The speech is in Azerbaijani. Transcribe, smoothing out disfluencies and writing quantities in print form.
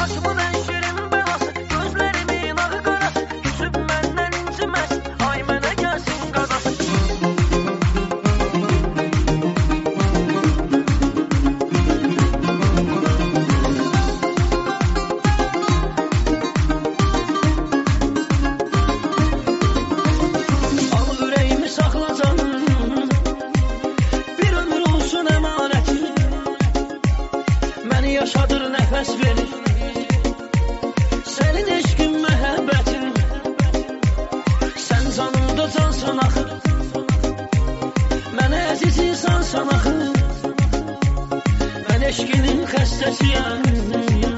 Başımın ən şirin belası, gözlərimin ağı qarası, küsüb məndən inciməz, ay mənə gəlsin qadası. Yaşadır nəfəs verir sənin eşqin məhəbbətin, sən canımda cansan axı, mənə əziz insansan axı, mən eşqinin xəstəsiyəm.